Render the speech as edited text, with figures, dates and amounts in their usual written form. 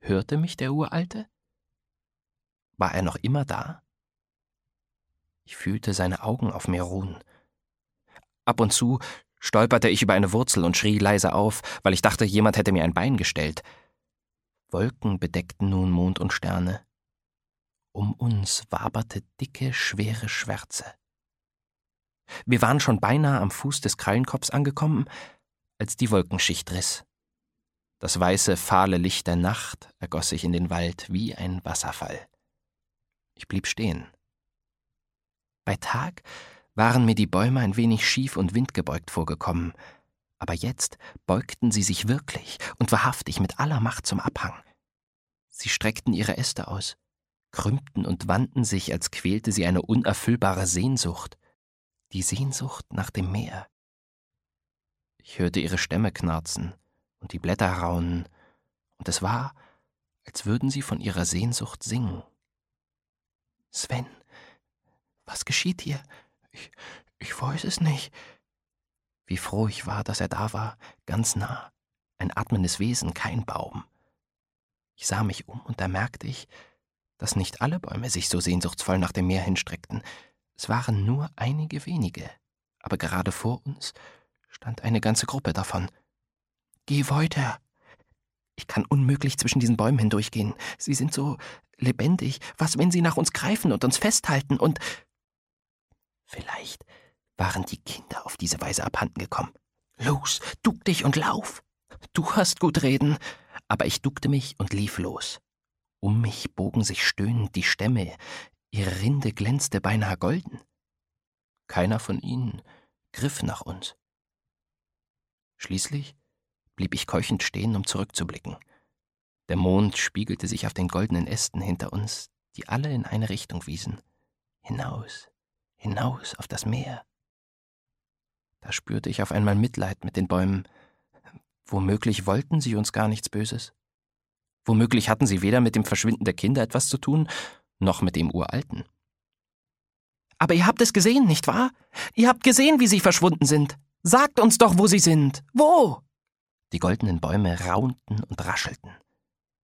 Hörte mich der Uralte? War er noch immer da? Ich fühlte seine Augen auf mir ruhen. Ab und zu stolperte ich über eine Wurzel und schrie leise auf, weil ich dachte, jemand hätte mir ein Bein gestellt. Wolken bedeckten nun Mond und Sterne. Um uns waberte dicke, schwere Schwärze. Wir waren schon beinahe am Fuß des Krallenkopfs angekommen, als die Wolkenschicht riss. Das weiße, fahle Licht der Nacht ergoss sich in den Wald wie ein Wasserfall. Ich blieb stehen. Bei Tag waren mir die Bäume ein wenig schief und windgebeugt vorgekommen, aber jetzt beugten sie sich wirklich und wahrhaftig mit aller Macht zum Abhang. Sie streckten ihre Äste aus, krümmten und wandten sich, als quälte sie eine unerfüllbare Sehnsucht, die Sehnsucht nach dem Meer. Ich hörte ihre Stämme knarzen und die Blätter raunen, und es war, als würden sie von ihrer Sehnsucht singen. »Sven, was geschieht hier? Ich weiß es nicht.« Wie froh ich war, dass er da war, ganz nah, ein atmendes Wesen, kein Baum. Ich sah mich um, und da merkte ich, dass nicht alle Bäume sich so sehnsuchtsvoll nach dem Meer hinstreckten. Es waren nur einige wenige, aber gerade vor uns stand eine ganze Gruppe davon. »Geh weiter! Ich kann unmöglich zwischen diesen Bäumen hindurchgehen. Sie sind so lebendig. Was, wenn sie nach uns greifen und uns festhalten und...« Vielleicht waren die Kinder auf diese Weise abhanden gekommen. »Los, duck dich und lauf! Du hast gut reden!« Aber ich duckte mich und lief los. Um mich bogen sich stöhnend die Stämme, ihre Rinde glänzte beinahe golden. Keiner von ihnen griff nach uns. Schließlich blieb ich keuchend stehen, um zurückzublicken. Der Mond spiegelte sich auf den goldenen Ästen hinter uns, die alle in eine Richtung wiesen. Hinaus, hinaus auf das Meer. Da spürte ich auf einmal Mitleid mit den Bäumen. Womöglich wollten sie uns gar nichts Böses. Womöglich hatten sie weder mit dem Verschwinden der Kinder etwas zu tun, noch mit dem Uralten. »Aber ihr habt es gesehen, nicht wahr? Ihr habt gesehen, wie sie verschwunden sind. Sagt uns doch, wo sie sind. Wo?« Die goldenen Bäume raunten und raschelten.